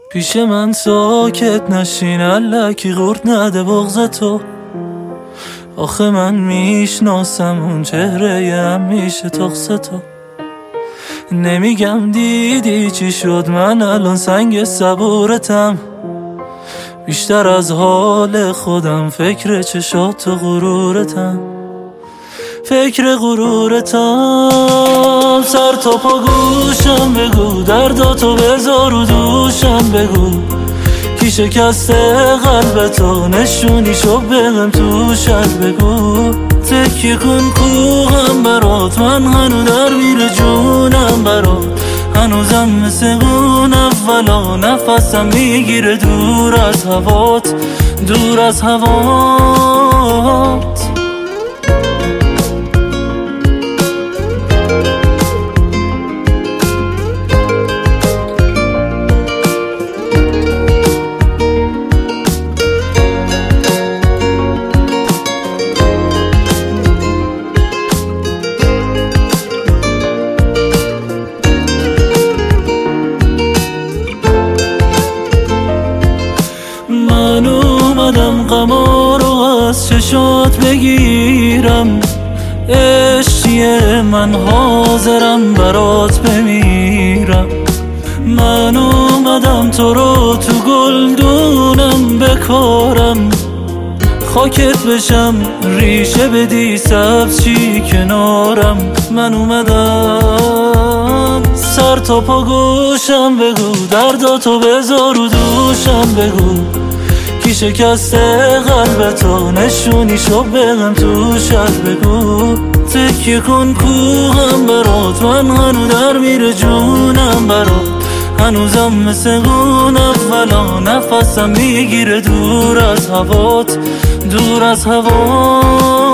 پیش من ساکت نشین، الکی قورت نده بغض تو. آخه من میشناسم اون چهره همیشه تقص تو. نمیگم دیدی چی شد، من الان سنگ صبورتم. بیشتر از حال خودم فکر چشات و غرورتم. فکر غرورتم. سر تا پا گوشم بگو، درداتو بذار و دوشم بگو. کی شکسته قلب تو، نشونیشو بهم تو شد بگو. تکیه کن کوهم برات، من هنو در میره جونم برات. هنوزم مثل اون اولا نفسم میگیره دور از هوات، دور از هوات. من اومدم غما رو از چشات بگیرم. عشقیه من حاضرم برات بمیرم. من اومدم تو رو تو گلدونم بکارم. خاکت بشم ریشه بدی سبز چی کنارم. من اومدم سر تا پا گوشم بگو، درداتو بذار و دوشم بگو. کی شکسته قلب تو، نشونیشو بهم تو شد بگو. تکیه کن کوهم برات، من هنو در میره جونم برات. هنوزم مثل اون اولا نفسم میگیره دور از هوات، دور از هوات.